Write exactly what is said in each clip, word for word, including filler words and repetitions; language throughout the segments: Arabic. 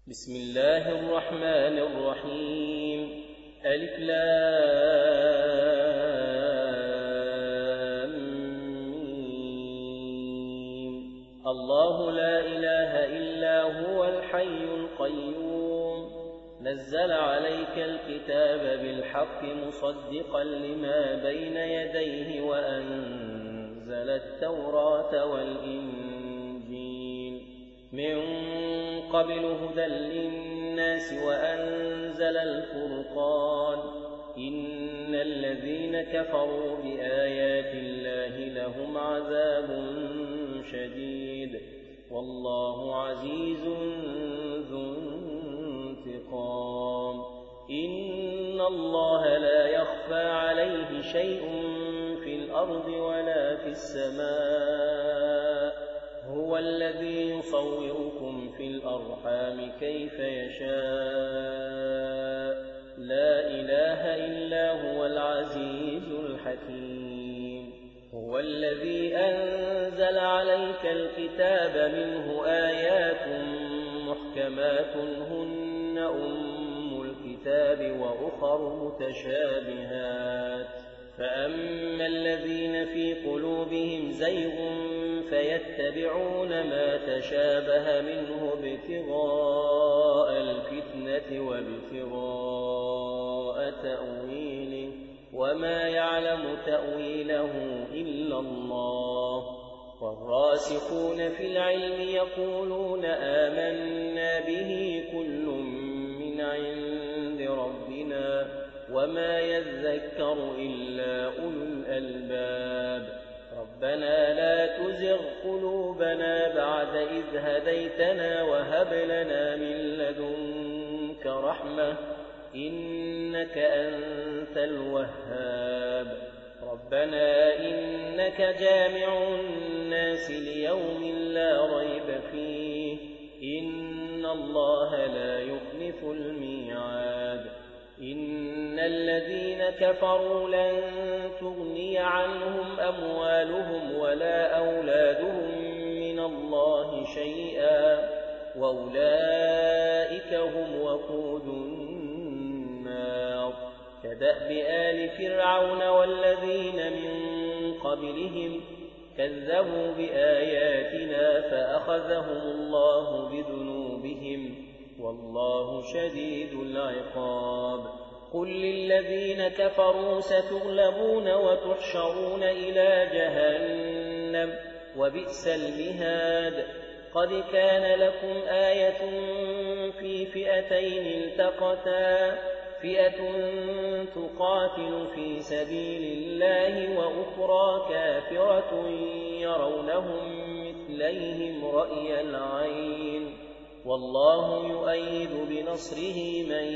بسم الله الرحمن الرحيم ألف لام ميم. الله لا إله إلا هو الحي القيوم نزل عليك الكتاب بالحق مصدقا لما بين يديه وأنزل التوراة والإنجيل من قبل هدى للناس وأنزل الفرقان إن الذين كفروا بآيات الله لهم عذاب شديد والله عزيز ذو انتقام. إن الله لا يخفى عليه شيء في الأرض ولا في السماء هو الذي يصوركم في الأرحام كيف يشاء لا إله إلا هو العزيز الحكيم. هو الذي أنزل عليك الكتاب منه آيات محكمات هن أم الكتاب وأخر متشابهات فأما الذين في قلوبهم زيغ فيتبعون ما تشابه منه ابتغاء الفتنة وابتغاء تأويله وما يعلم تأويله إلا الله. والراسخون في العلم يقولون آمنا به كل من عند ربنا وما يذكر إلا أولو الألباب. ربنا لا تزغ قلوبنا بعد إذ هديتنا وهب لنا من لدنك رحمة إنك أنت الوهاب. ربنا إنك جامع الناس ليوم لا ريب فيه إن الله لا يخلف الميعاد. إن الذين كفروا لن تغني عنهم أموالهم ولا أولادهم من الله شيئا وأولئك هم وقود النار. كدأب آل فرعون والذين من قبلهم كذبوا بآياتنا فأخذهم الله بذنوبهم والله شديد العقاب. قل للذين كفروا ستغلبون وتحشرون إلى جهنم وبئس المهاد. قد كان لكم آية في فئتين التقتا فئة تقاتل في سبيل الله وأخرى كافرة يرونهم مثليهم رأي العين والله يؤيد بنصره من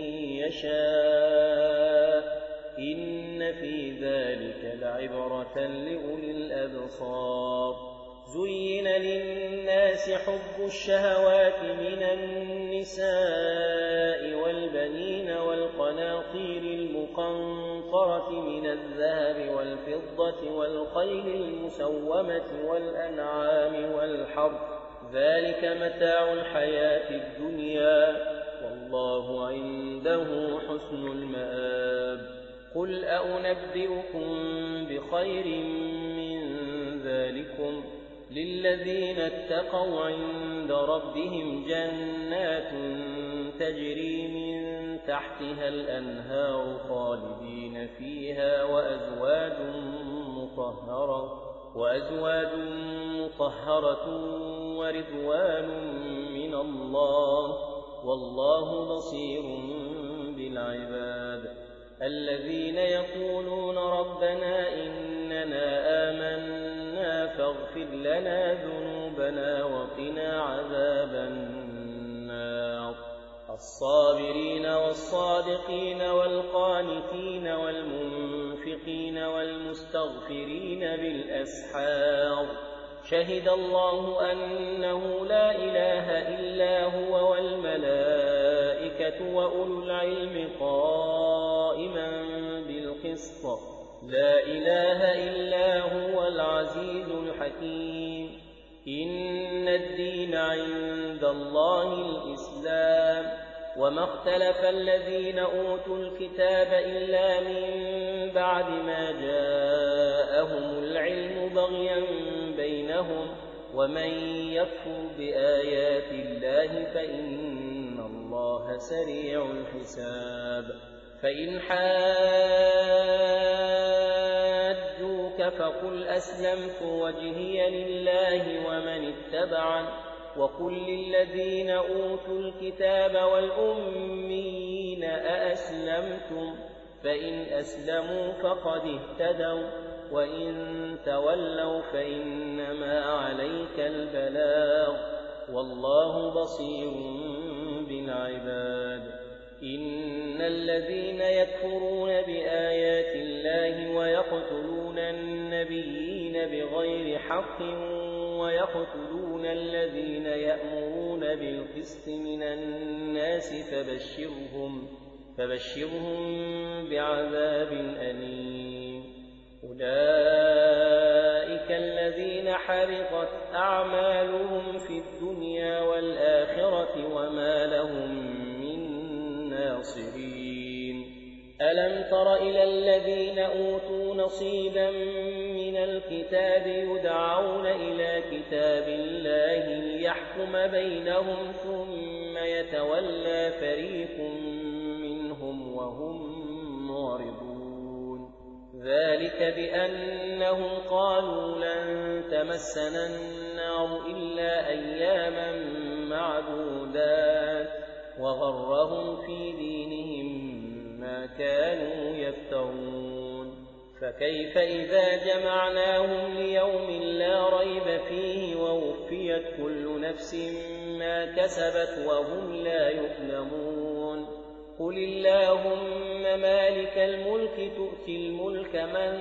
يشاء إن في ذلك لعبرة لأولي الأبصار. زين للناس حب الشهوات من النساء والبنين والقناطير المقنطرة من الذهب والفضة والخيل المسومة والأنعام والحرث ذلك متاع الحياة الدنيا والله عنده حسن المآب. قل أنبئكم بخير من ذلكم للذين اتقوا عند ربهم جنات تجري من تحتها الأنهار خالدين فيها وأزواج مطهرة وأزواج مطهرة ورضوان من الله والله بصير بالعباد. الذين يقولون ربنا إننا آمنا فاغفر لنا ذنوبنا وقنا عذاب النار. الصابرين والصادقين والقانتين والمنفقين والمستغفرين بالأسحار. شهد الله أنه لا إله إلا هو والملائكة وأولو العلم قائما بالقسط لا إله إلا هو العزيز الحكيم. إن الدين عند الله الإسلام وما اختلف الذين أوتوا الكتاب إلا من بعد ما جاءهم العلم بغيا بينهم ومن يكفر بآيات الله فإن الله سريع الحساب فإن حاجوك فقل أسلمت وجهي لله ومن اتبعني وقل للذين أوتوا الكتاب والأميين أأسلمتم فإن أسلموا فقد اهتدوا وإن تولوا فإنما عليك البلاغ والله بصير بالعباد إن الذين يكفرون بآيات الله ويقتلون النبيين بغير حق ويقتلون الذين يأمرون بالقسط من الناس فبشرهم, فبشرهم بعذاب أليم أولئك الذين حبطت أعمالهم في الدنيا والآخرة وما لهم من ناصرين ألم تر إلى الذين أوتوا نصيبا من الكتاب يدعون إلى كتاب الله ليحكم بينهم ثم يتولى فريق منهم وهم معرضون ذلك بأنهم قالوا لن تمسنا النار إلا أياما معدودات وغرهم في دينهم ما كانوا يفترون فكيف إذا جمعناهم ليوم لا ريب فيه ووفيت كل نفس ما كسبت وهم لا يظلمون قل اللهم مالك الملك تؤتي الملك من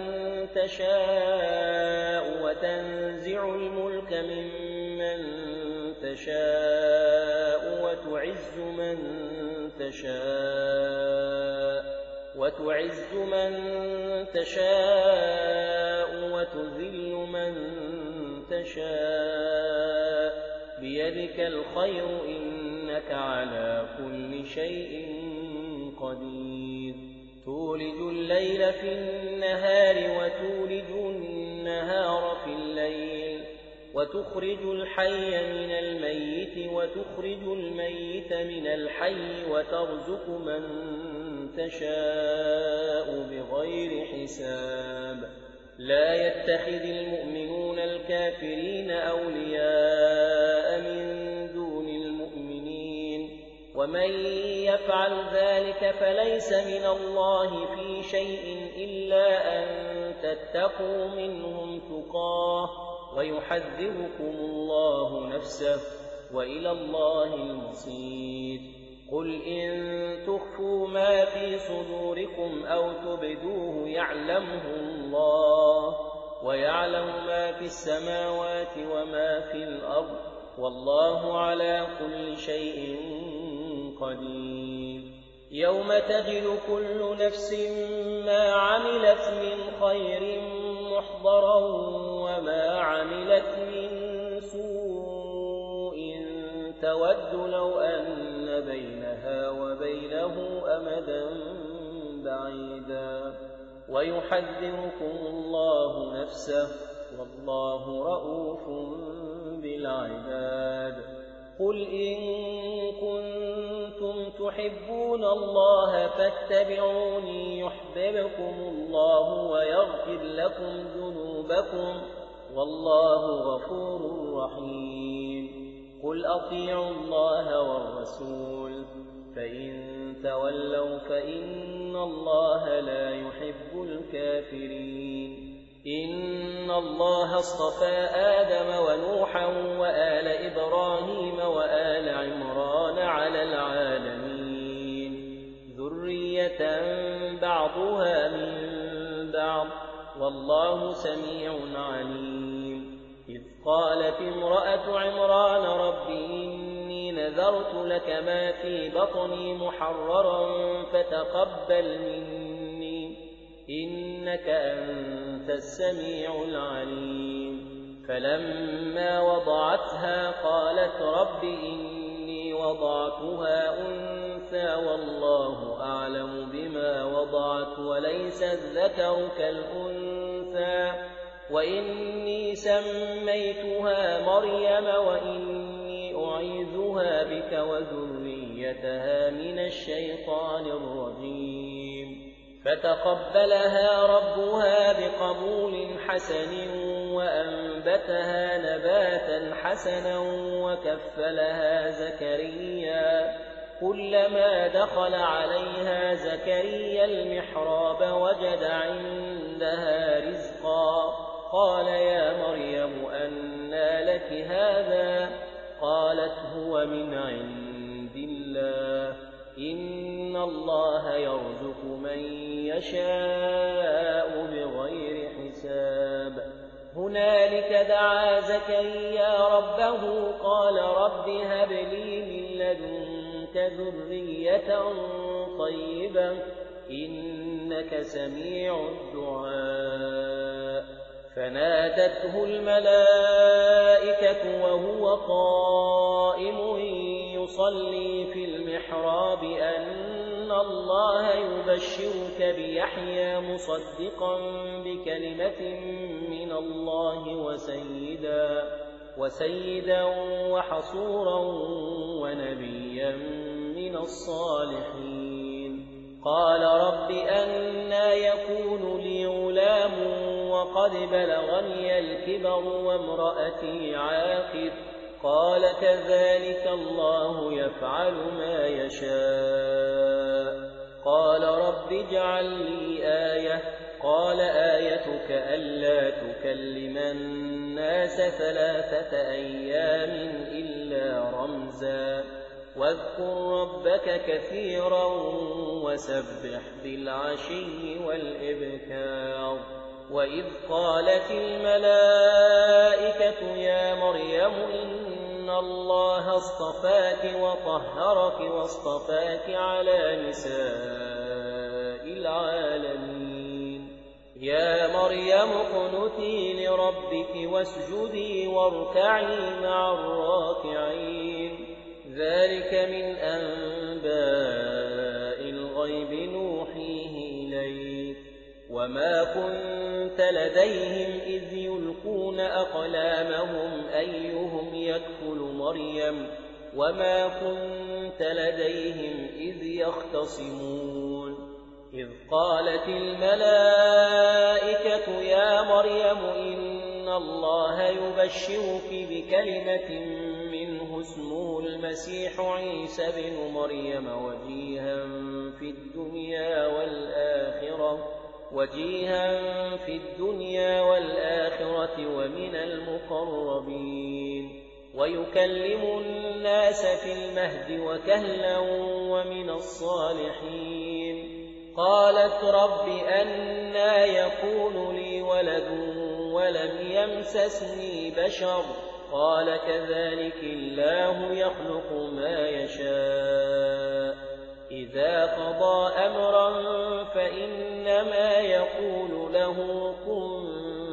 تشاء وتنزع الملك ممن تشاء وتعز من تشاء وتعز من تشاء وتذل من تشاء بيدك الخير إنك على كل شيء قدير تولج الليل في النهار وتولج النهار في الليل وتخرج الحي من الميت وتخرج الميت من الحي وترزق من تشاء بغير حساب لا يتخذ المؤمنون الكافرين أولياء من دون المؤمنين ومن يفعل ذلك فليس من الله في شيء إلا أن تتقوا منهم تقاه ويحذركم الله نفسه وإلى الله المصير قل إن تخفوا ما في صدوركم أو تبدوه يعلمه الله ويعلم ما في السماوات وما في الأرض والله على كل شيء قدير يوم تجد كل نفس ما عملت من خير محضرا وما عملت من سوء تود لو أن بينها وبينه أمدا بعيدا ويحذركم الله نفسه والله رؤوف بالعباد قل إن كنتم تحبون الله فاتبعوني يحببكم الله ويغفر لكم ذنوبكم والله غفور رحيم قل أطيعوا الله والرسول فإن تولوا فإن الله لا يحب الكافرين إن الله اصطفى آدم ونوحا وآل إبراهيم وآل عمران على العالمين ذرية بعضها من بعض والله سميع عليم إذ قالت امرأة عمران رب إني نذرت لك ما في بطني محررا فتقبل مني إنك أنت السميع العليم فلما وضعتها قالت رب إني وضعتها أنثى والله أعلم بما وضعت وليس الذكر كالأنثى وإني سميتها مريم وإني أعيذها بك وذريتها من الشيطان الرجيم فتقبلها ربها بقبول حسن وأنبتها نباتا حسنا وكفلها زكريا كلما دخل عليها زكريا المحراب وجد عندها رزقا قال يا مريم أنى لك هذا قالت هو من عند الله إن الله يرزق من يشاء بغير حساب هنالك دعا زكريا ربه قال رب هب لي من لدنك ذرية طيبة إنك سميع الدعاء فنادته الملائكة وهو قائم يصلي في المحراب أن الله يبشرك بيحيى مصدقا بكلمة من الله وسيدا وسيدا وحصورا ونبيا من الصالحين قال رب أنى يكون لي غلام وقد بلغني الكبر وامرأتي عاقر قال كذلك الله يفعل ما يشاء قال رب اجعل لي آية قال آيتك ألا تكلم الناس ثلاثة أيام إلا رمزا واذكر ربك كثيرا وسبح بالعشي والإبكار وإذ قالت الملائكة يا مريم إن الله اصطفاك وطهرك واصطفاك على نساء العالمين يا مريم اقنتي لربك واسجدي واركعي مع الراكعين ذلك من أنباء الغيب نوحيه إليك وما كنت لديهم إذ يلقون أقلامهم أيهم يكفل مريم وما كنت لديهم إذ يختصمون إذ قالت الملائكة يا مريم إن الله يبشرك بكلمة منه اسمه المسيح عيسى بن مريم وجيها في الدنيا والآخرة وجيها في الدنيا والآخرة ومن المقربين ويكلم الناس في المهد وكهلا ومن الصالحين قالت رب أنى يكون لي ولد ولم يمسسني بشر قال كذلك الله يخلق ما يشاء إذا قضى أمرا فإنما يقول له كن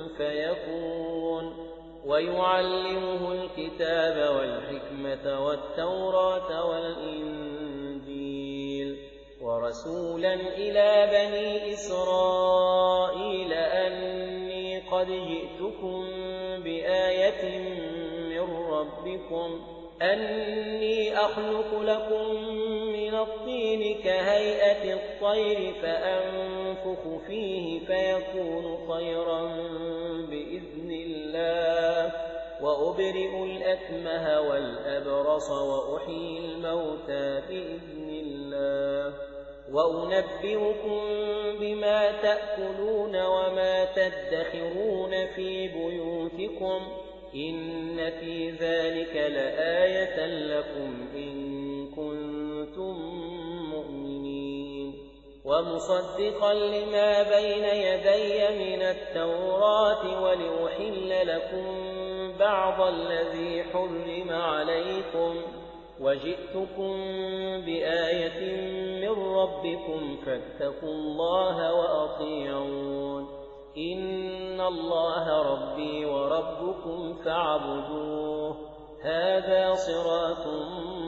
فيكون ويعلمه الكتاب والحكمة والتوراة والإنجيل ورسولا إلى بني إسرائيل أني قد جئتكم بآية من ربكم أني أخلق لكم من الطين كهيئة الطير فأنفخ فيه فيكون طيرا بإذن الله وأبرئ الأكمه والأبرص وأحيي الموتى بإذن الله وأنبئكم بما تأكلون وما تدخرون في بيوتكم إن في ذلك لآية لكم إن كنتم مؤمنين ومصدقا لما بين يدي من التوراة ولأحل لكم بعض الذي حرم عليكم وجئتكم بآية من ربكم فاتقوا الله وأطيعون إن الله ربي وربكم فاعبدوه هذا صراط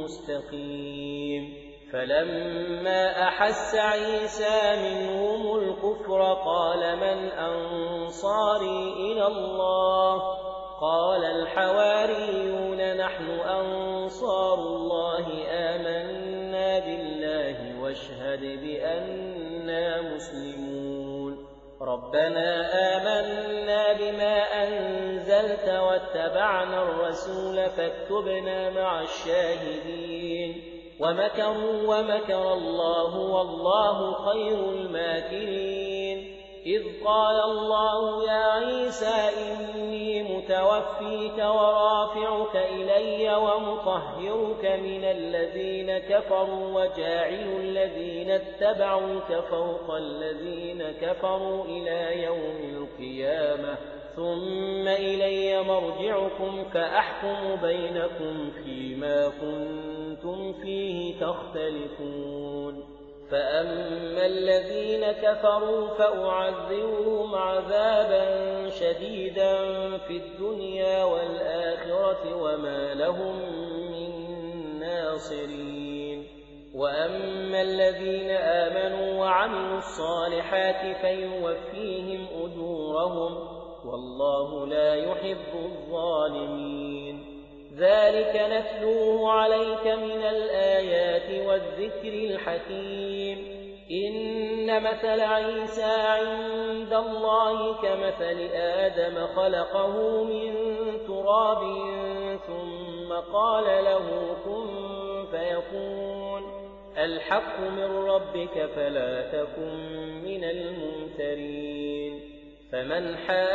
مستقيم فلما أحس عيسى منهم الكفر قال من أنصاري إلى الله قال الحواريون نحن أنصار الله آمنا بالله واشهد بأننا مسلمون ربنا آمنا بما أنزلت واتبعنا الرسول فاكتبنا مع الشاهدين ومكروا ومكر الله والله خير الماكرين إذ قال الله يا عيسى إني متوفيك ورافعك إلي ومطهرك من الذين كفروا وجاعل الذين اتبعوك فوق الذين كفروا إلى يوم القيامة ثم إلي مرجعكم فأحكم بينكم فيما كنتم فيه تختلفون فأما الذين كفروا فأعذبهم عذابا شديدا في الدنيا والآخرة وما لهم من ناصرين وأما الذين آمنوا وعملوا الصالحات فيوفيهم أجورهم والله لا يحب الظالمين ذلك نتلوه عليك من الآيات والذكر الحكيم إن مثل عيسى عند الله كمثل آدم خلقه من تراب ثم قال له كن فيكون الحق من ربك فلا تكن من الممترين فمن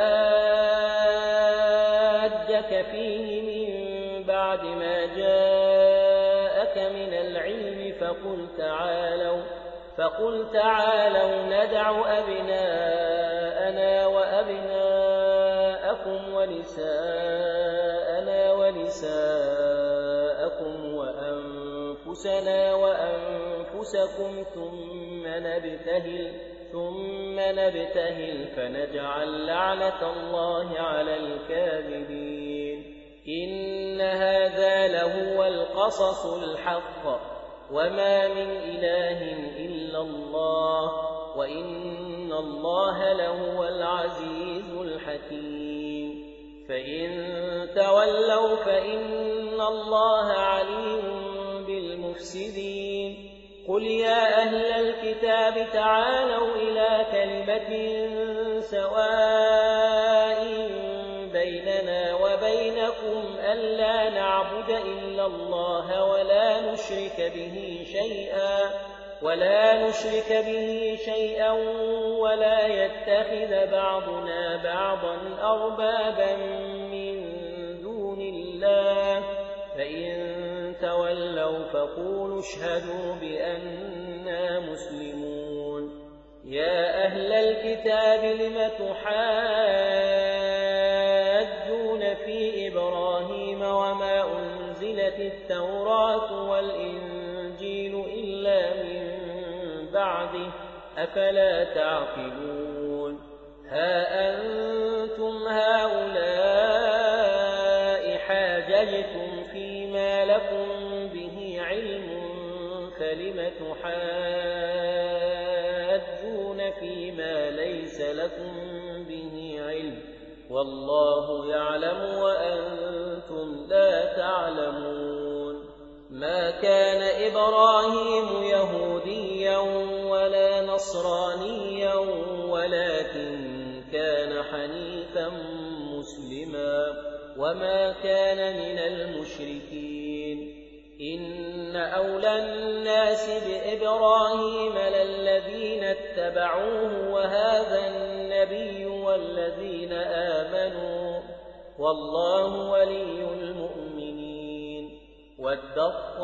حاجك فيه من بعد ما جاءك من العلم فقل تعالوا فقل تعالوا ندع أبناءنا وأبناءكم ونساءنا ونساءكم وأنفسنا وأنفسكم ثم نبتهل ثم نبتهل فنجعل لعنة الله على الكاذبين إن هذا لهو القصص الحق وما من إله إلا الله وإن الله لهو العزيز الحكيم فإن تولوا فإن الله عليم بالمفسدين قل يا أهل الكتاب تعالوا إلى كلمة سواء بيننا وبينكم ألا نعبد إلا الله ولا نشرك به شيئا ولا نشرك به شيئا ولا يتخذ بعضنا بعضا أربابا من دون الله فإن تولوا فقولوا اشهدوا بأننا مسلمون يا أهل الكتاب لم تحاجون في إبراهيم وما أنزلت التوراة والإنجيل إلا من بعده أفلا تعقلون ها أنتم هؤلاء حاججتم فيما لكم به علم فلم تحاجون فيما ليس لكم به علم والله يعلم وأنتم لا تعلمون ما كان إبراهيم يهوديا ولا نصرانيا ولكن كان حنيفا مسلما وما كان من المشركين إن أولى الناس بإبراهيم للذين اتبعوه وهذا النبي والذين آمنوا والله ولي المؤمنين ود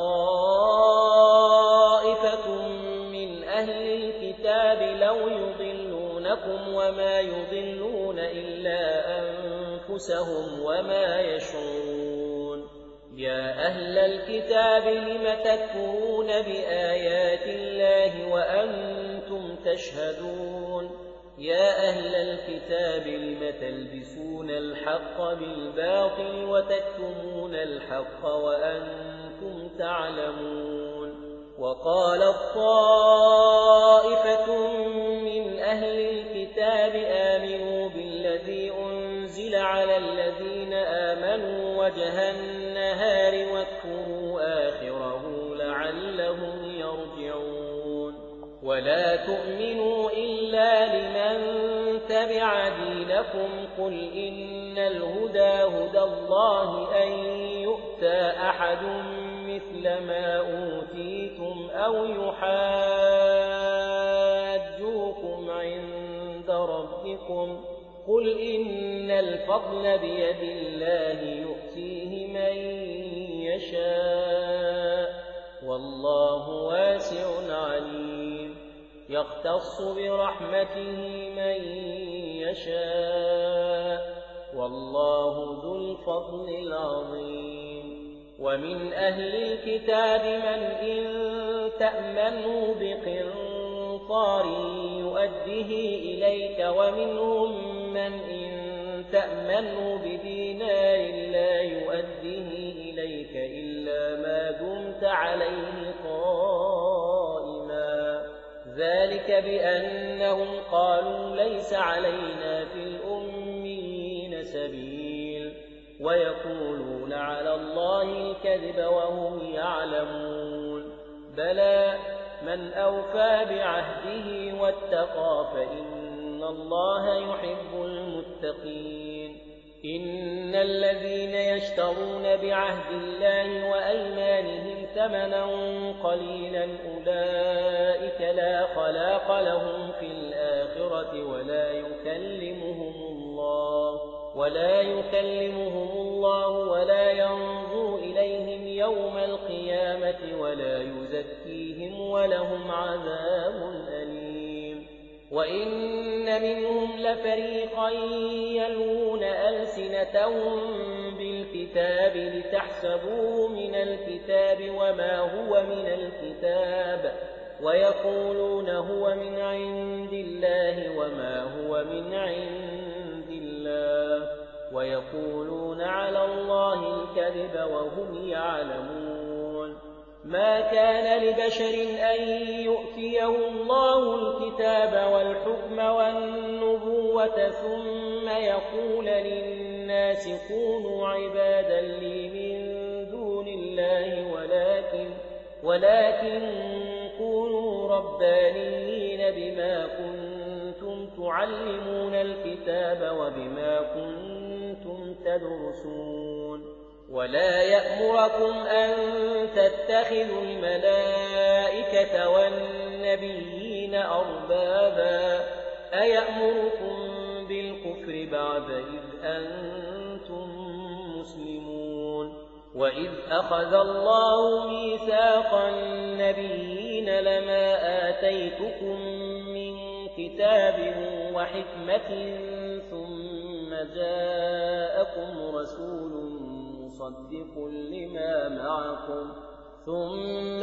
طائفة من أهل الكتاب لو يضلونكم وما يضلون إلا أنفسهم وما يشعرون يا أهل الكتاب لم تكفرون بآيات الله وأنتم تشهدون يا أهل الكتاب لم تلبسون الحق بالباطل وتكتمون الحق وأنتم تعلمون وقالت طائفة من أهل الكتاب آمنوا بالذي أنزل على الذين آمنوا وجه النهار واكفروا آخره لعلهم يرجعون ولا تؤمنوا إلا لمن تبع دينكم قل إن الهدى هدى الله أن يؤتى أحد مثل ما أوتيتم أو يحاجوكم عند ربكم قل إن الفضل بيد الله يؤتيه من يشاء والله واسع عليم يختص برحمته من يشاء والله ذو الفضل العظيم ومن أهل الكتاب من إن تأمنوا بقنطار يؤده إليك ومنهم من إن تأمنوا بدينار لا يؤده إليك إلا ما دمت عليه قائما ذلك بأنهم قالوا ليس علينا في الأميين سبيل ويقولون على الله الكذب وهم يعلمون بلى من أوفى بعهده واتقى فإن الله يحب المتقين إن الذين يشترون بعهد الله وأيمانهم ثمنا قليلا أولئك لا خلاق لهم في الآخرة ولا يكلمهم الله ولا يكلمهم الله ولا ينظر إليهم يوم القيامة ولا يزكيهم ولهم عذاب أليم وإن منهم لفريقا يلوون ألسنتهم بالكتاب لتحسبوه من الكتاب وما هو من الكتاب ويقولون هو من عند الله وما هو من عند الله ويقولون على الله الكذب وهم يعلمون ما كان لبشر أن يؤتيه الله الكتاب والحكم والنبوة ثم يقول للناس كونوا عبادا لي من دون الله ولكن ولكن كونوا ربانيين بما كنتم تعلمون الكتاب وبما كنتم تدرسون ولا يأمركم أن تتخذوا الملائكة والنبيين أربابا أيأمركم بالكفر بعد إذ أنتم مسلمون وإذ أخذ الله ميثاق النبيين لما آتيتكم من كتاب وحكمة ثم جاءكم رسول مصدق لما معكم ثم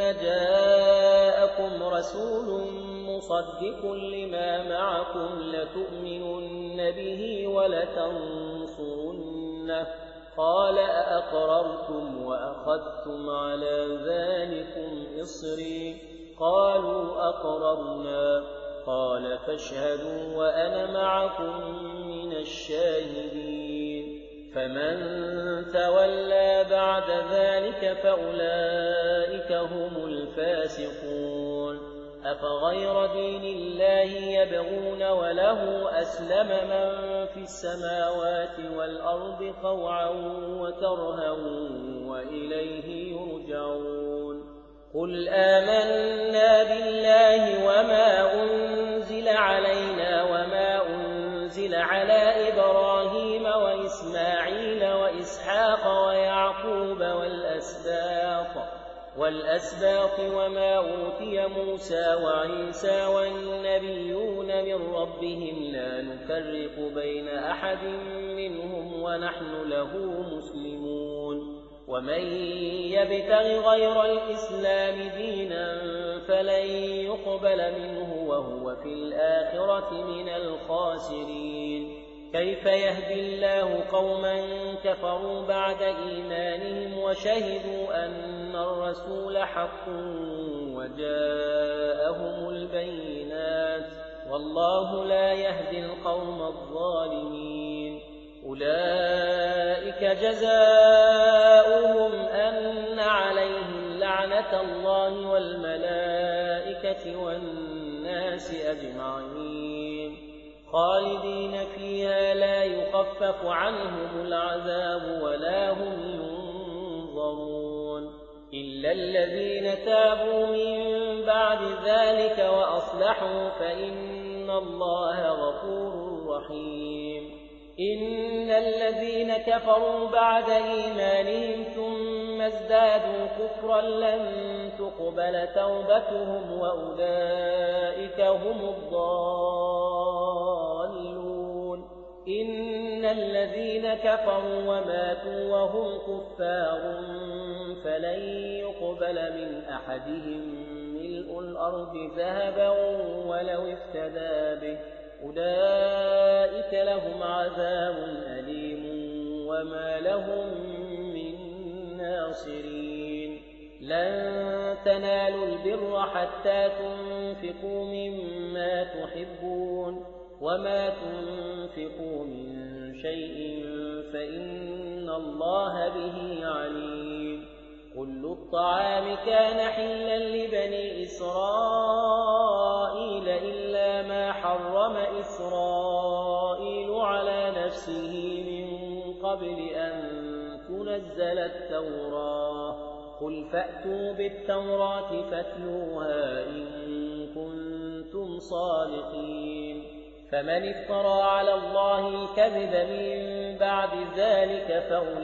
جاءكم رسول مصدق لما معكم لتؤمنن به ولتنصرنه قال أأقررتم وأخذتم على ذلكم إصري قالوا أقررنا قال فاشهدوا وأنا معكم من الشاهدين فمن تولى بعد ذلك فأولئك هم الفاسقون أفغير دين الله يبغون وله أسلم من في السماوات والأرض طوعا وكرها وإليه يرجعون قل آمنا بالله وما أنزل علينا وما أنزل على إبراهيم وإسماعيل وإسحاق ويعقوب والأسباط والأسباط وما أوتي موسى وعيسى والنبيون من ربهم لا نفرق بين أحد منهم ونحن له مسلمون ومن يبتغ غير الإسلام دينا فلن يقبل منه وهو في الآخرة من الخاسرين. كيف يهدي الله قوما كفروا بعد إيمانهم وشهدوا أن الرسول حق وجاءهم البينات والله لا يهدي القوم الظالمين. أولئك جزاؤهم أن عليهم لعنة الله والملائكة والناس أجمعين خالدين فيها لا يخفف عنهم العذاب ولا هم ينظرون إلا الذين تابوا من بعد ذلك وأصلحوا فإن الله غفور رحيم. إن الذين كفروا بعد إيمانهم ثم ازدادوا كفرا لن تقبل توبتهم وأولئك هم الضالون. إن الذين كفروا وماتوا وهم كفار فلن يقبل من أحدهم ملء الأرض ذهبا ولو افتدى به أولئك لهم عذاب أليم وما لهم من ناصرين. لن تنالوا البر حتى تنفقوا مما تحبون وما تنفقوا من شيء فإن الله به عليم. كل الطعام كان حلا لبني إسرائيل إلا ما حرم إسرائيل على نفسه من قبل أن تنزل التوراة. قل فأتوا بالتوراة فاتلوها إن كنتم صادقين. فمن افترى على الله الكذب من بعد ذلك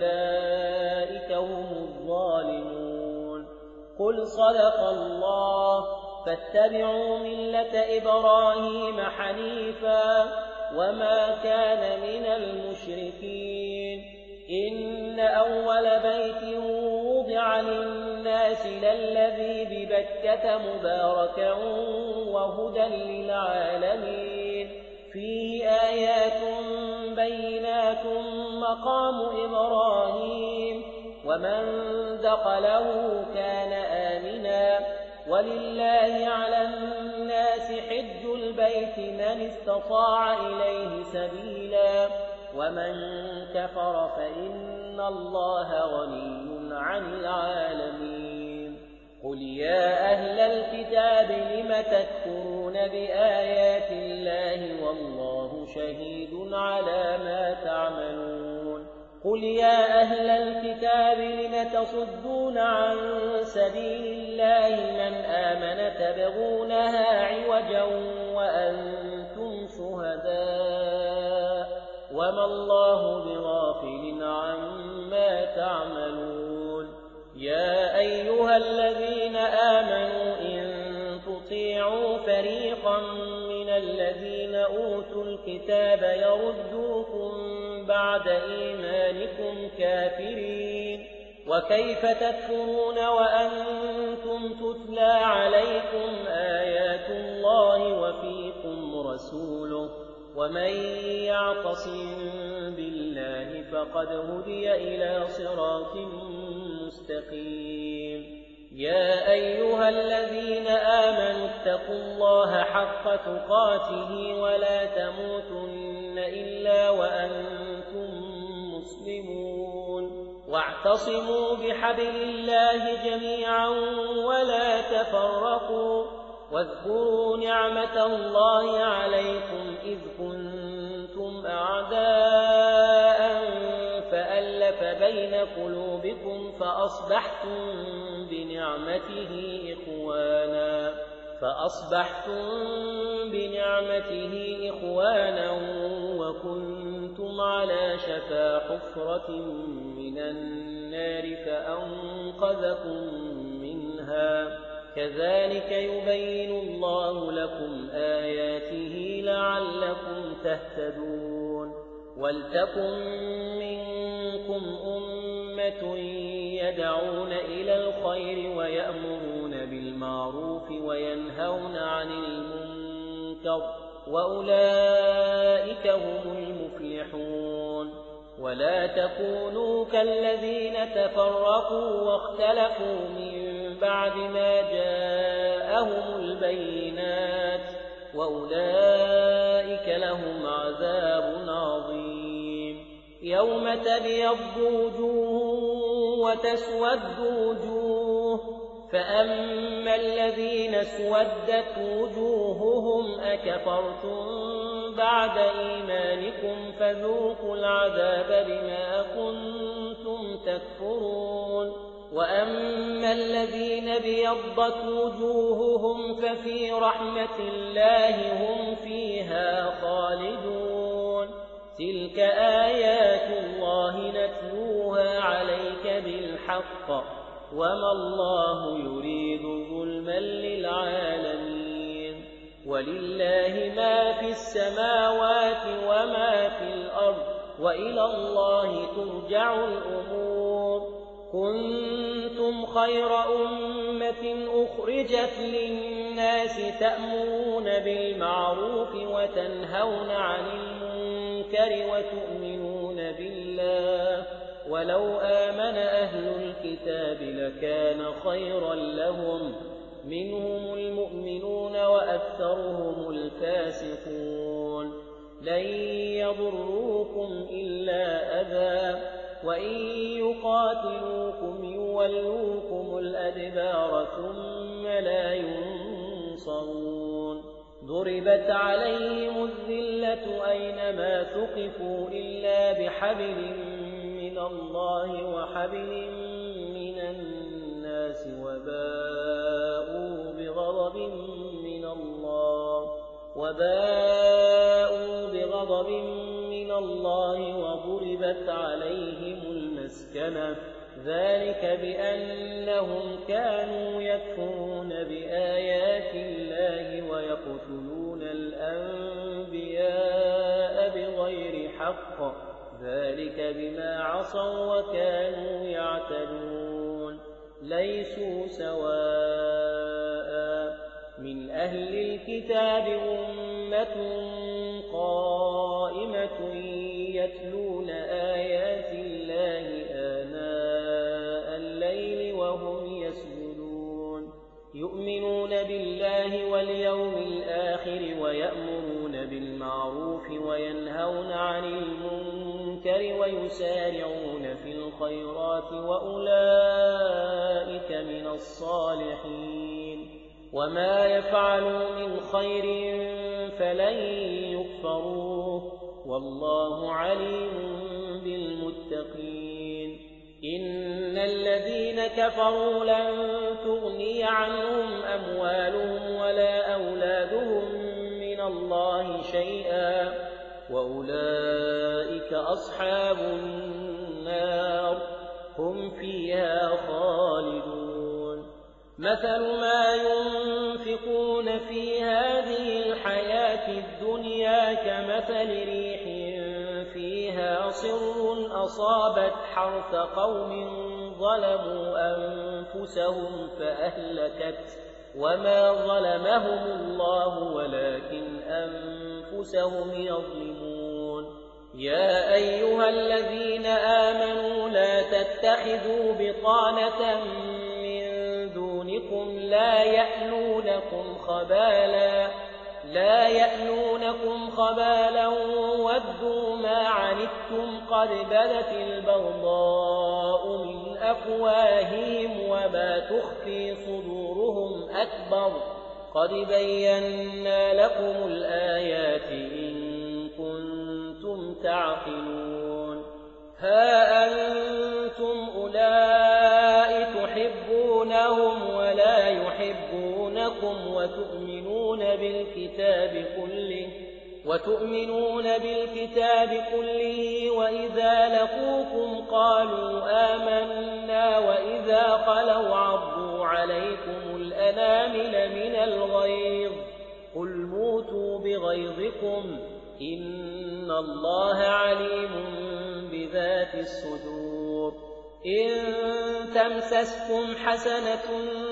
فأولئك هم الظالمون. قل صدق الله فاتبعوا ملة إبراهيم حنيفا وما كان من المشركين. إن أول بيت وضع للناس للذي ببكة مباركا وهدى للعالمين فيه آيات بينات مقام إبراهيم ومن دخله كان آمنا ولله على الناس حج البيت من استطاع إليه سبيلا ومن كفر فإن الله غني عن العالمين. قل يا أهل الكتاب لم تكفرون بآيات الله والله شهيد على ما تعملون. قل يا أهل الكتاب لم تصدون عن سبيل الله من آمن تبغونها عوجا وأنتم شهداء وما الله بغافل عما تعملون. يا أيها الذين آمنوا إن تطيعوا فريقا من الذين أوتوا الكتاب يردوكم بعد إيمانكم كافرين وكيف تكفرون وأنتم تتلى عليكم آيات الله وفيكم رسوله ومن يعتصم بالله فقد هدي إلى صراط مستقيم. يا أيها الذين آمنوا اتقوا الله حق تقاته ولا تموتن إلا وأنتم مسلمون واعتصموا بحبل الله جميعا ولا تفرقوا واذكروا نعمة الله عليكم إذ كنتم أعداء فألف بين قلوبكم فأصبحتم بنعمته إخوانا فأصبحتم بنعمته إخوانا وكنتم على شفا حفرة من النار فأنقذكم منها كذلك يبين الله لكم آياته لعلكم تهتدون. ولتكن منكم أمة يدعون إلى الخير ويأمرون بالمعروف بالمعروف وينهون عن المنكر وأولئك هم المفلحون. ولا تكونوا كالذين تفرقوا واختلفوا من بعد ما جاءهم البينات وأولئك لهم عذاب عظيم. يوم تبيض وجوه وتسود وجوه، فأما الذين اسودت وجوههم أكفرتم بعد إيمانكم فذوقوا العذاب بما كنتم تكفرون. وأما الذين ابيضت وجوههم ففي رحمة الله هم فيها خالدون. تلك آيات الله نتلوها عليك بالحق وما الله يريد ظلما للعالمين. ولله ما في السماوات وما في الأرض وإلى الله ترجع الأمور. كنتم خير أمة أخرجت للناس تأمرون بالمعروف وتنهون عن المنكر وتؤمنون بالله. ولو آمن أهل الكتاب لكان خيرا لهم، منهم المؤمنون وأكثرهم الفاسقون. لن يضروكم إلا أذى وإن يقاتلوكم يولوكم الأدبار ثم لا ينصرون. ضربت عليهم الذلة أينما ثقفوا إلا بحبل من الله وحبل من الناس وباءوا بغضب من الله وباءوا بغضب من الله وضربت عليهم المسكنة. ذلك بأنهم كانوا يكفرون بآيات الله ويقتلون الأنبياء بغير حق. ذلك بما عصوا وكانوا يعتدون. ليسوا سواء من أهل الكتاب أمة قائمة يتلون آيات الله آناء الليل وهم يسجدون. يؤمنون بالله واليوم الآخر ويأمرون بالمعروف وينهون عن المنكر ويسارعون في الخيرات وأولئك من الصالحين. وما يفعلوا من خير فلن يكفروه والله عليم بالمتقين. إن الذين كفروا لن تغني عنهم أموالهم ولا أولادهم من الله شيئا وأولئك أصحاب النار هم فيها خالدون. مثل ما ينفقون في هذه الحياة الدنيا كمثل ريح فيها صر أصابت حرث قوم ظلموا أنفسهم فأهلكت وما ظلمهم الله ولكن أنفسهم يظلمون. يا أيها الذين آمنوا لا تتخذوا بطانة من دونكم لا يألونكم خبالا لا يألونكم خبالا ودوا ما عنتم قد بدت البغضاء من أفواههم وما تخفي صدورهم أكبر قد بينا لكم الآيات إن كنتم تعقلون. ها أنتم أولئك تحبونهم ولا يحبونكم وتؤمنون بالكتاب كله وتؤمنون بالكتاب كله وإذا لقوكم قالوا آمنا وإذا خلوا عضوا عليكم الأنامل من الغيظ قل موتوا بغيظكم إن الله عليم بذات الصدور. إن تمسسكم حسنة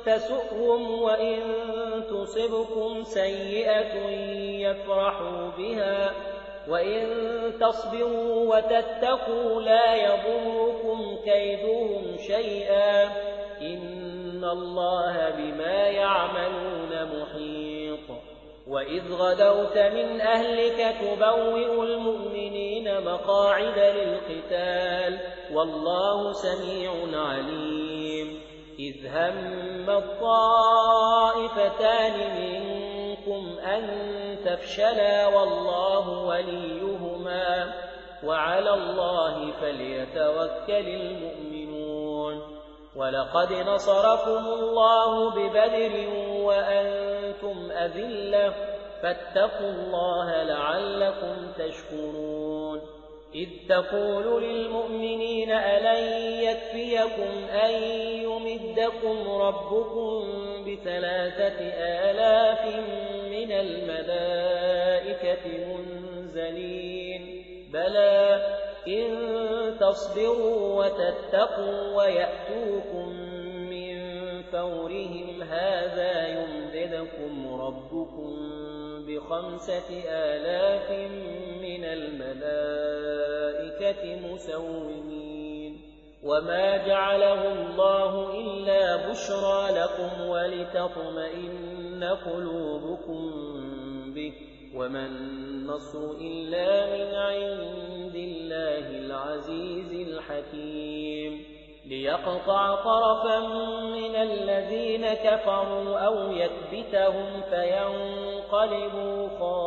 تسؤهم وإن تصبكم سيئة يفرحوا بها وإن تصبروا وتتقوا لا يضركم كيدهم شيئا إن الله بما يعملون محيط. وإذ غدوت من أهلك تبوئ المؤمنين مقاعد للقتال والله سميع عليم. إذ هم الطائفتان منكم أن تفشلا والله وليهما وعلى الله فليتوكل المؤمنون. ولقد نصركم الله ببدر وأنتم أذلة فاتقوا الله لعلكم تشكرون. إذ تقول للمؤمنين ألن يكفيكم أن يمدكم ربكم بثلاثة آلاف من الملائكة منزلين بلى إن تصبروا وتتقوا ويأتوكم من فورهم هذا يمددكم ربكم بخمسة آلاف من الملائكة مسومين. وما جعله الله إلا بشرى لكم ولتطمئن قلوبكم به وما النصر إلا من عند الله العزيز الحكيم. ليقطع طرفا من الذين كفروا أو يكبتهم فينقلبوا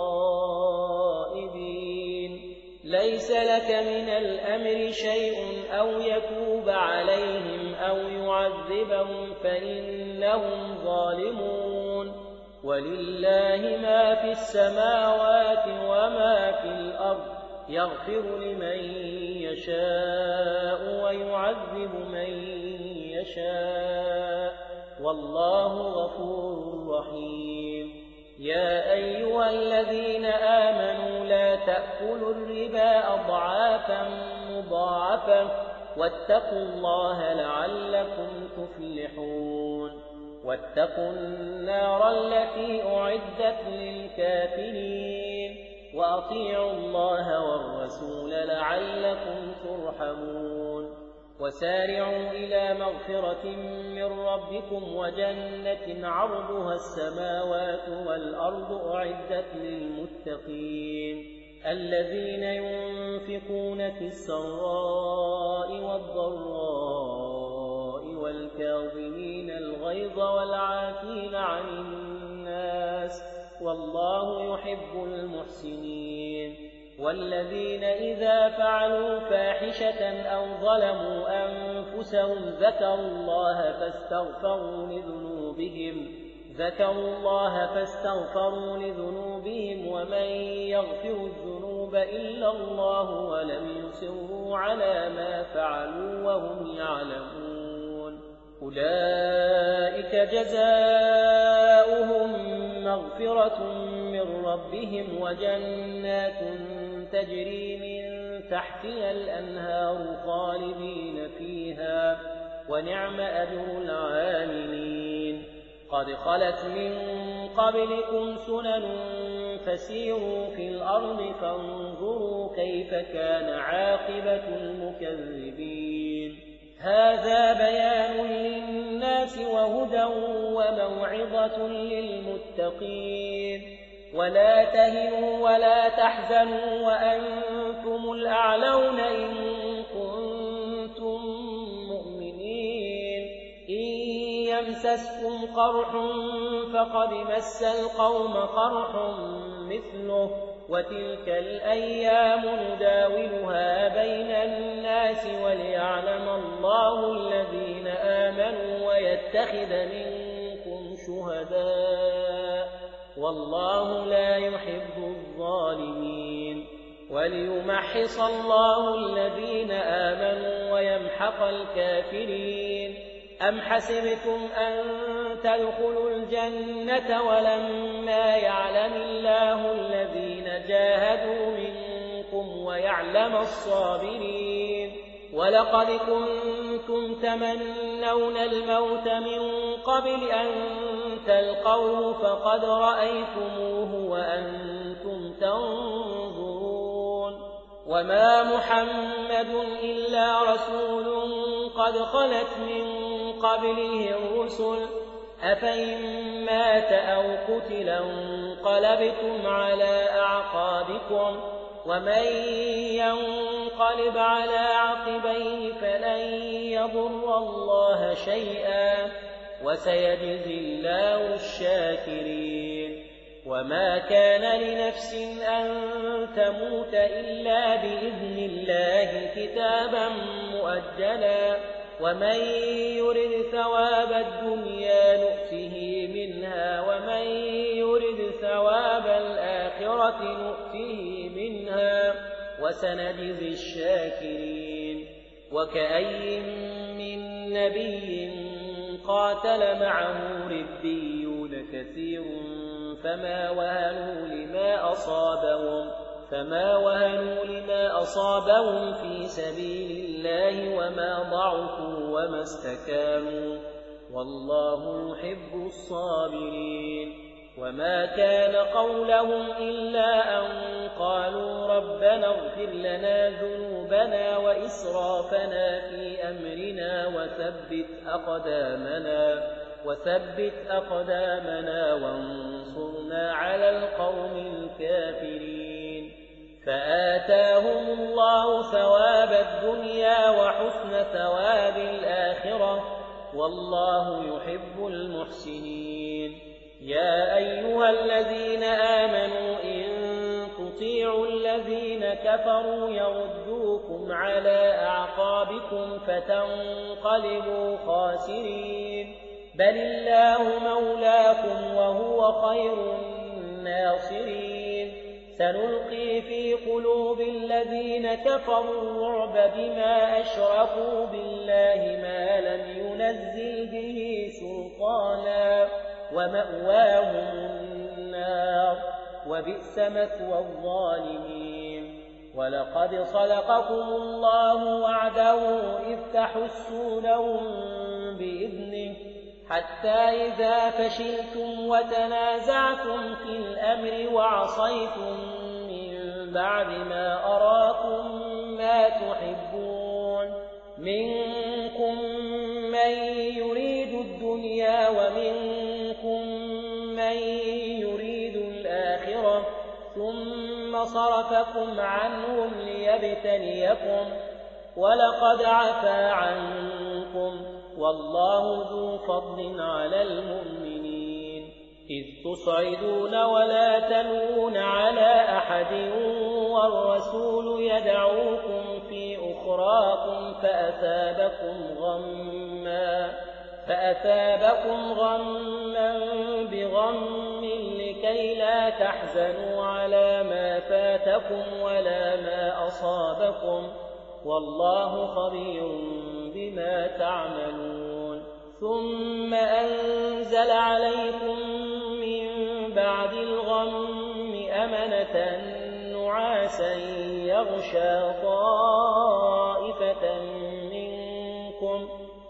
خائبين. ليس لك من الأمر شيء أو يتوب عليهم أو يعذبهم فإنهم ظالمون. ولله ما في السماوات وما في الأرض يغفر لمن يشاء ويعذب من يشاء والله غفور رحيم. يا أيها الذين آمنوا لا تأكلوا الربا أضعافا مضاعفة واتقوا الله لعلكم تفلحون. واتقوا النار التي أعدت للكافرين وأطيعوا الله والرسول لعلكم ترحمون. وسارعوا إلى مغفرة من ربكم وجنة عرضها السماوات والأرض أعدت للمتقين الذين ينفقون في السراء والضراء والكاظمين الغيظ والعافين عن الناس والله يحب المحسنين. والذين إذا فعلوا فاحشة أو ظلموا أنفسهم ذكروا الله فاستغفروا لذنوبهم ذكروا الله فاستغفروا لذنوبهم ومن يغفر الذنوب إلا الله ولم يصروا على ما فعلوا وهم يعلمون. أولئك جزاؤهم مغفرة من ربهم وجنات تجري من تحتها الأنهار خالدين فيها ونعم أجر العاملين. قد خلت من قبلكم سنن فسيروا في الأرض فانظروا كيف كان عاقبة المكذبين. هذا بيان للناس وهدى وموعظة للمتقين. ولا تهنوا ولا تحزنوا وأنتم الأعلون إن كنتم مؤمنين. إن يمسسكم قرح فقد مس القوم قرح مثله وتلك الأيام نداولها بين الناس وليعلم الله الذين آمنوا ويتخذ منكم شهداء والله لا يحب الظالمين. وليمحص الله الذين آمنوا ويمحق الكافرين. أم حسبتم أن تدخلوا الجنة ولما يعلم الله الذين جاهدوا منكم ويعلم الصابرين. ولقد كنتم كنتم تمنون الموت من قبل أن تلقوه فقد رأيتموه وأنتم تنظرون وما محمد إلا رسول قد خلت من قبله الرسل أفإن مات أو قتل انقلبتم على أعقابكم ومن ينقلب على عقبيه فلن يضر الله شيئا وسيجزي الله الشاكرين وما كان لنفس أن تموت إلا بإذن الله كتابا مؤجلا ومن يرد ثواب الدنيا نؤته منها ومن يرد ثواب الآخرة نؤته منها وسنجزي الشاكرين وكأي من نبي قاتل معه ربيون كثير فما وهنوا لما أصابهم فما وهنوا لما أصابهم في سبيل الله وما ضعفوا وما استكانوا والله يحب الصابرين وما كان قولهم إلا أن قالوا ربنا اغفر لنا ذنوبنا وإسرافنا في أمرنا وثبت أقدامنا وثبت أقدامنا وانصرنا على القوم الكافرين فآتاهم الله ثواب الدنيا وحسن ثواب الآخرة والله يحب المحسنين يا أيها الذين آمنوا إن تطيعوا الذين كفروا يردوكم على أعقابكم فتنقلبوا خاسرين بل الله مولاكم وهو خير الناصرين سنلقي في قلوب الذين كفروا الرعب بما أشركوا بالله ما لم ينزل به سلطانا ومأواهم النار وبئس مثوى الظالمين ولقد صدقكم الله وعده إذ تحسونهم بإذنه حتى إذا فشلتم وتنازعتم في الأمر وعصيتم من بعد ما أراكم ما تحبون منكم من يريد الدنيا ومنكم من يريد الآخرة ثم صرفكم عنهم ليبتليكم ولقد عفا عنكم والله ذو فضل على المؤمنين إذ تصعدون ولا تلوون على أحد والرسول يدعوكم في أخراكم فأثابكم غما فأثابكم غما بغم لكي لا تحزنوا على ما فاتكم ولا ما أصابكم والله خبير بما تعملون ثم أنزل عليكم من بعد الغم أمنة نعاسا يغشى طائفة منكم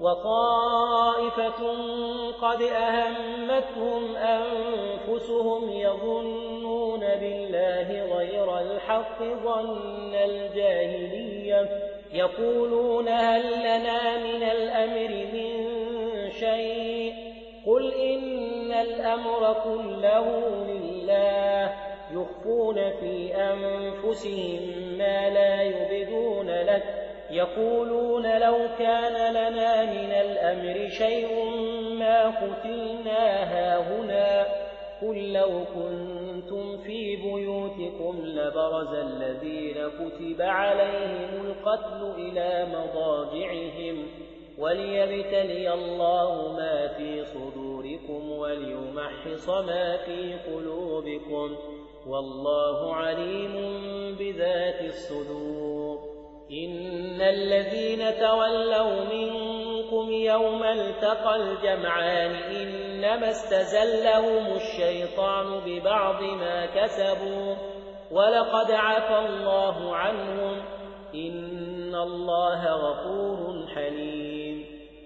وطائفة قد أهمتهم أنفسهم يظنون بالله غير الحق ظن الجاهلية يقولون هل لنا من الأمر من شيء قل إن الأمر كله لله يخفون في أنفسهم ما لا يبدون لك يقولون لو كان لنا من الأمر شيء ما قتلنا هاهنا قل لو كنتم في بيوتكم لبرز الذين كتب عليهم القتل إلى مضاجعهم وليبتلي الله ما في صدوركم وليمحص ما في قلوبكم والله عليم بذات الصدور إن الذين تولوا منكم يوم التقى الجمعان إنما استزلهم الشيطان ببعض ما كسبوا ولقد عفى الله عنهم إن الله غفور حليم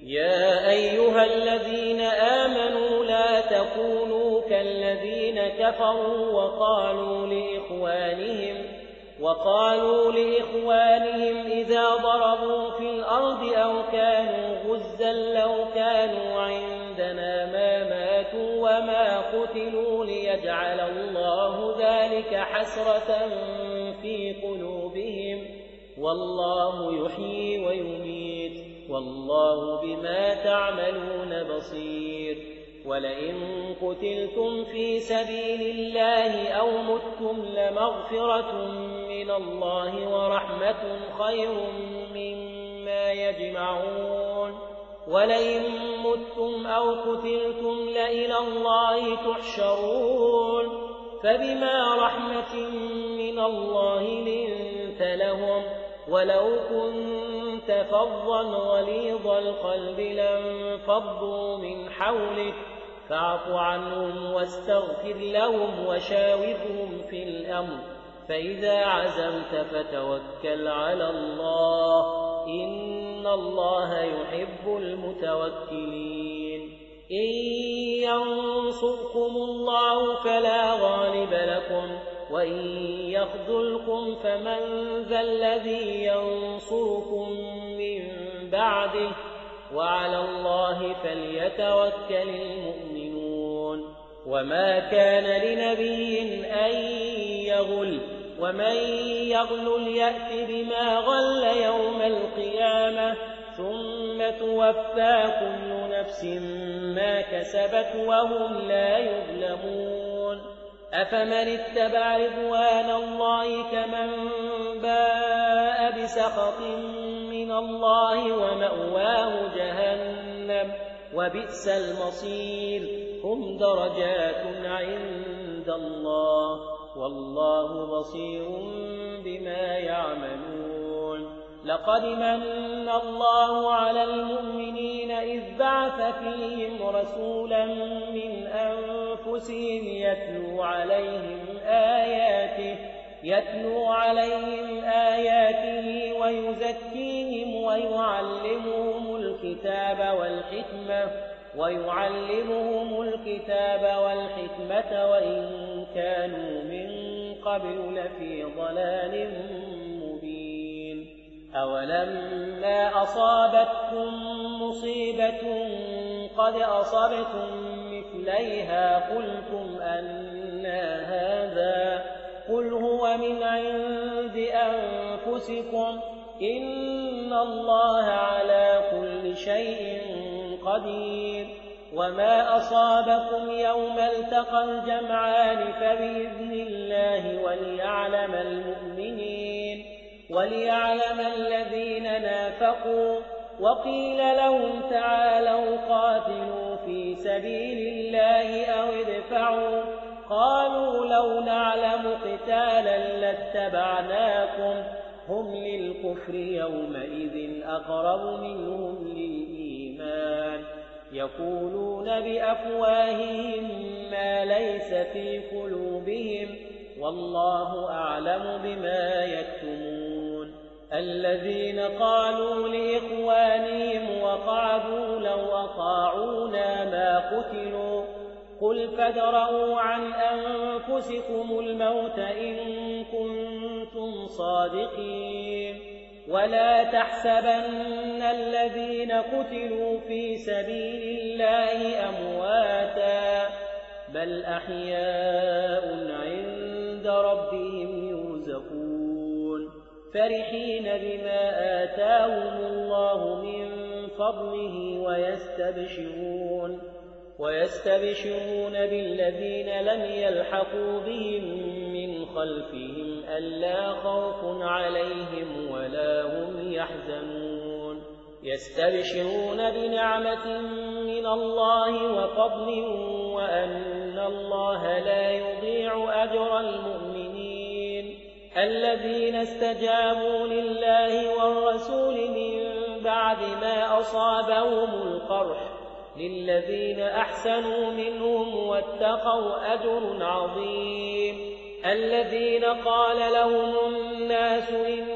يا أيها الذين آمنوا لا تكونوا كالذين كفروا وقالوا لإخوانهم وقالوا لإخوانهم إذا ضربوا في الأرض أو كانوا غزا لو كانوا عندنا ما ماتوا وما قتلوا ليجعل الله ذلك حسرة في قلوبهم والله يحيي ويميت والله بما تعملون بصير ولئن قتلتم في سبيل الله أو متم لمغفرة من الله ورحمة خير مما يجمعون ولئن متم أو قتلتم لإلى الله تحشرون فبما رحمة من الله لنت لهم ولو كنت فظا غليظ القلب لانفضوا من حولك فاعف عنهم واستغفر لهم وشاورهم في الأمر فإذا عزمت فتوكل على الله إن الله يحب المتوكلين إن ينصركم الله فلا غالب لكم وإن يخذلكم فمن ذا الذي ينصركم من بعده وعلى الله فليتوكل المؤمنون وما كان لنبي أن يغل ومن يغل يأت بما غل يوم القيامة ثم توفى كل نفس ما كسبت وهم لا يظلمون أفمن اتبع رضوان الله كمن باء بسخط من الله ومأواه جهنم وبئس المصير هم درجات عند الله والله بصير بما يعملون لقد من الله على المؤمنين إذ بعث فيهم رسولا من أنفسهم يتلو عليهم آياته يتلو عليهم آياته ويزكيهم ويعلمهم الكتاب والحكمة ويعلمهم الكتاب والحكمة وإن كانوا من قبل لفي ضلال مبين أولما أصابتكم مصيبة قد أصبتم مثليها قلتم أنى هذا قل هو من عند أنفسكم إن الله على كل شيء قدير وما أصابكم يوم التقى الجمعان فبإذن الله وليعلم المؤمنين وليعلم الذين نافقوا وقيل لهم تعالوا قاتلوا في سبيل الله أو ادفعوا قالوا لو نعلم قتالا لاتبعناكم هم للكفر يومئذ أقرب منهم للإيمان يقولون بأفواههم ما ليس في قلوبهم والله أعلم بما يكتمون الذين قالوا لإخوانهم وقعدوا لو أطاعونا ما قتلوا قل فادرءوا عن أنفسكم الموت إن كنتم صادقين ولا تحسبن الذين قتلوا في سبيل الله أمواتا بل أحياء عند ربهم يرزقون فرحين بما آتاهم الله من فضله ويستبشرون ويستبشرون بالذين لم يلحقوا بهم من خلفهم ألا خوف عليهم ولا هم يحزنون يستبشرون بنعمة من الله وفضل وأن الله لا يضيع أجر المؤمنين الذين استجابوا لله والرسول من بعد ما أصابهم القرح للذين أحسنوا منهم واتقوا أجر عظيم الذين قال لهم الناس إن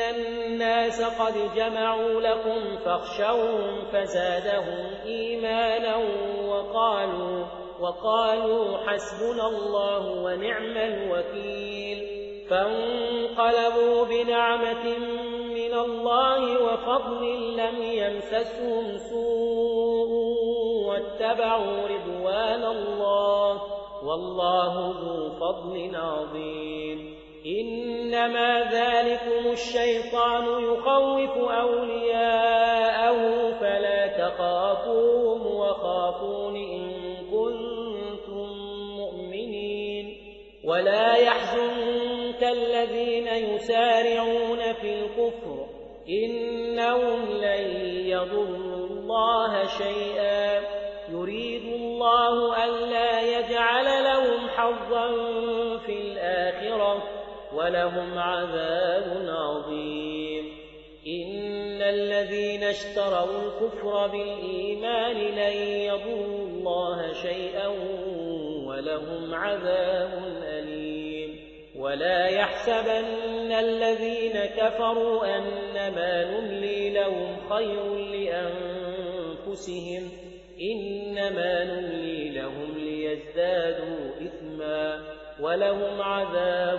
الناس قد جمعوا لكم فاخشوهم فزادهم إيمانا وقالوا, وقالوا حسبنا الله ونعم الوكيل فانقلبوا بنعمة من الله وفضل لم يمسسهم سوء واتبعوا رضوان الله والله ذو فضل عظيم إنما ذلكم الشيطان يخوف أولياءه فلا تخافوهم وخافون إن كنتم مؤمنين ولا يحزنك الذين يسارعون في الكفر إنهم لن يضروا الله شيئا يريد الله ألا يجعل لهم حظا في الآخرة ولهم عذاب عظيم إن الذين اشتروا الكفر بالإيمان لن يضروا الله شيئا ولهم عذاب أليم ولا يحسبن الذين كفروا أنما نملي لهم خير لأنفسهم إنما نملي لهم ليزدادوا إثما ولهم عذاب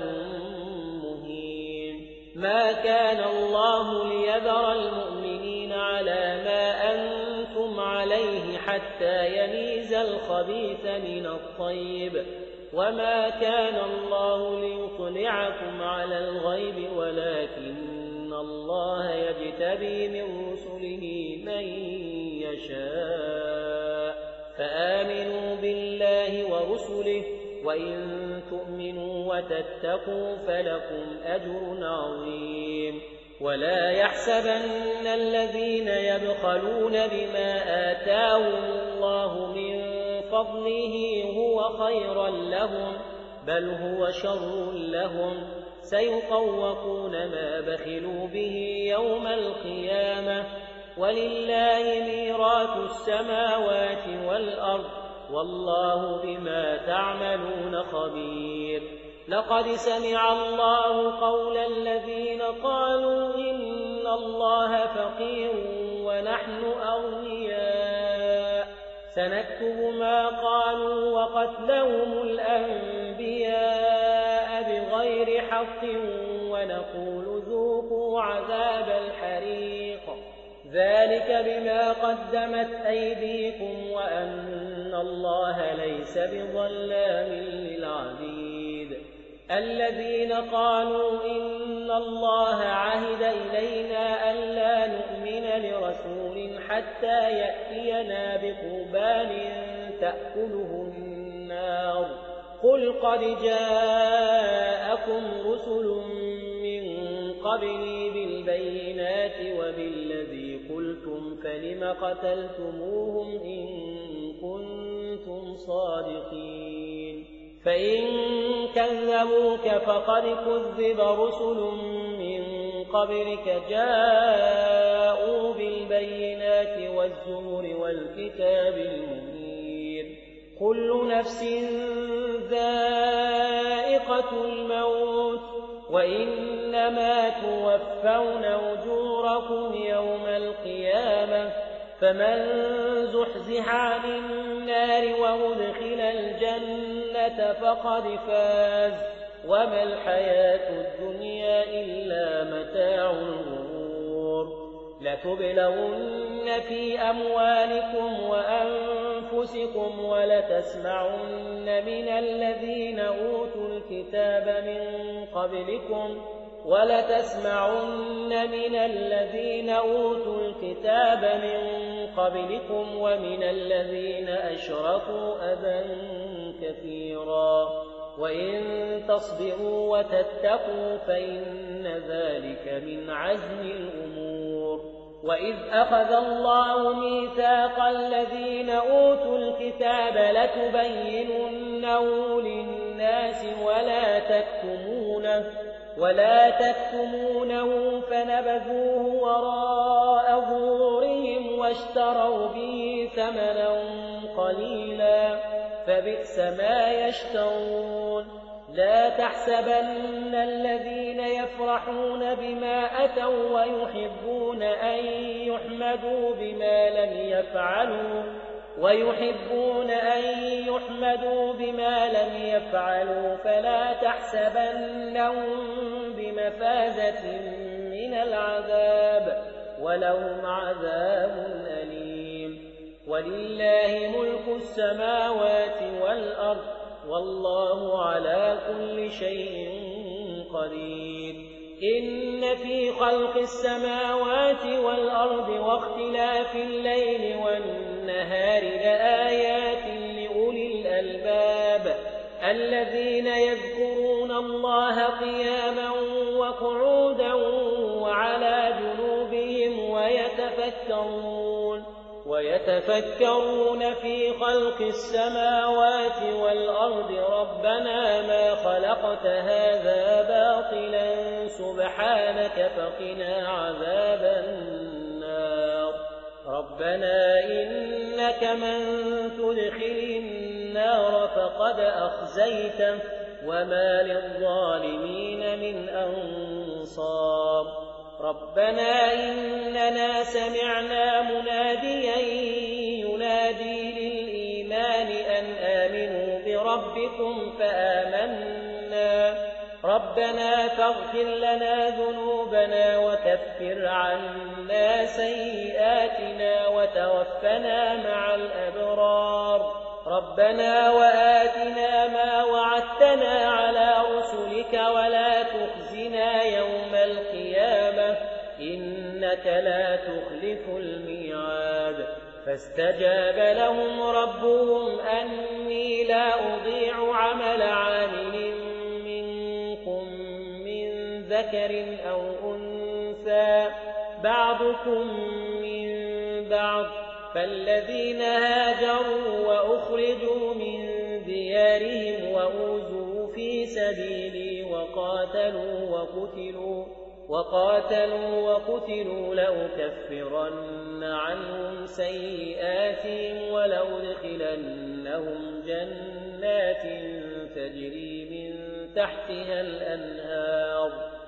مهين ما كان الله ليذر المؤمنين على ما أنتم عليه حتى يميز الخبيث من الطيب وما كان الله ليطلعكم على الغيب ولكن الله يجتبي من رسله من يشاء فآمنوا بالله ورسله وإن تؤمنوا وتتقوا فلكم أجر عظيم ولا يحسبن الذين يبخلون بما آتاهم الله من فضله هو خيرا لهم بل هو شر لهم سيطوقون ما بخلوا به يوم القيامة ولله ميراث السماوات والأرض والله بما تعملون خبير لقد سمع الله قول الذين قالوا إن الله فقير ونحن أغنياء سنكتب ما قالوا وقتلهم الأنبياء بغير حق ونقول ذوقوا عذاب الحريق ذلك بما قدمت أيديكم وأن الله ليس بظلام للعبيد الذين قالوا إن الله عهد إلينا ألا نؤمن لرسول حتى يأتينا بقربان تأكله النار قل قد جاءكم رسل من قبلي بالبينات وبالذي قلتم فلم قتلتموهم إن كنتم صادقين فإن كذبوك فقد كذب رسل من قبلك جاءوا بالبينات والزبر والكتاب المنير كل نفس ذائقة الموت وإنما توفون أجوركم يوم القيامة فمن زحزح عن النار وأدخل الجنة فقد فاز وما الحياة الدنيا إلا متاع الغرور لتبلغن في أموالكم وأنفسكم ولتسمعن من الذين أوتوا الكتاب من قبلكم ولتسمعن من الذين أوتوا الكتاب من قبلكم ومن الذين أشركوا أذى كثيرا وإن تصبروا وتتقوا فإن ذلك من عزم الأمور وإذ أخذ الله ميثاق الذين أوتوا الكتاب لتبيننه للناس ولا تكتمونه ولا تكتمونه فنبذوه وراء ظهورهم واشتروا به ثمنا قليلا فبئس ما يشترون لا تحسبن الذين يفرحون بما أتوا ويحبون أن يحمدوا بما لم يفعلوا ويحبون أن يحمدوا بما لم يفعلوا فلا تحسبنهم بمفازة من العذاب ولهم عذاب أليم. ولله ملك السماوات والأرض والله على كل شيء قدير. إن في خلق السماوات والأرض واختلاف الليل والنهار لآيات لأولي الألباب الذين يذكرون الله قياما وقعودا وعلى جنوبهم ويتفكرون ويتفكرون في خلق السماوات والأرض ربنا ما خلقت هذا باطلا سبحانك فقنا عذاب النار. ربنا إنك من تدخل النار فقد أخزيته وما للظالمين من أنصار. ربنا إننا سمعنا مناديا ينادي للإيمان أن آمنوا بربكم فآمنا ربنا فاغفر لنا ذنوبنا وكفر عنا سيئاتنا وتوفنا مع الأبرار. ربنا وآتنا ما وعدتنا على رسلك ولا تخزنا يوم القيامة إنك لا تخلف الميعاد. فاستجاب لهم ربهم أني لا أضيع عمل عامل منكم من ذكر أو أنثى بعضكم من بعض فالذين هاجروا وأخرجوا من ديارهم وأوذوا في سبيلي وقاتلوا وقتلوا وقاتلوا وقتلوا لأكفرن عنهم سيئاتهم ولأدخلنهم جنات تجري من تحتها الأنهار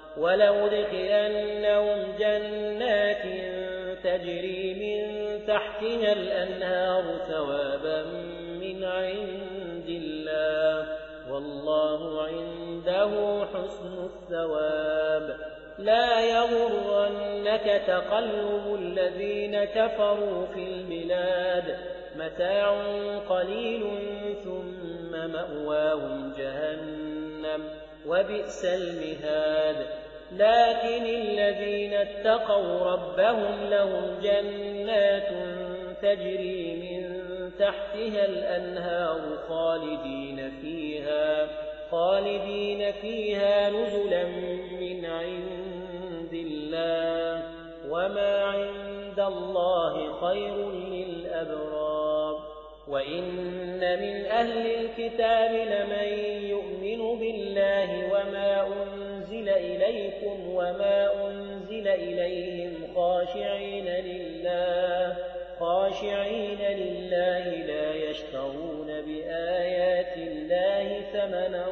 ولأدخلنهم جنات تجري من تحتها الأنهار ثوابا من عند الله والله عنده حسن الثواب. لا يغرنك تقلب الذين كفروا في البلاد متاع قليل ثم مأواهم جهنم وبئس المهاد. لكن الذين اتقوا ربهم لهم جنات تجري من تحتها الأنهار خالدين فيها خالدين فيها نزلا من عند الله وما عند الله خير للأبرار. وإن من أهل الكتاب لمن يؤمن بالله وما أنزل إليكم وما أنزل إليهم خاشعين لله خاشعين لله لا يشترون بآيات الله ثمنا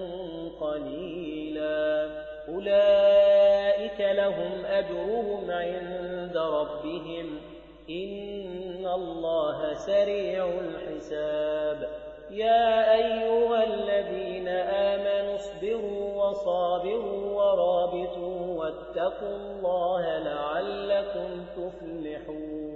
قليلا أولئك لهم أجرهم عند ربهم إن الله سريع الحساب. يا أيها الذين آمنوا اصبروا وصابروا ورابطوا واتقوا الله لعلكم تفلحون.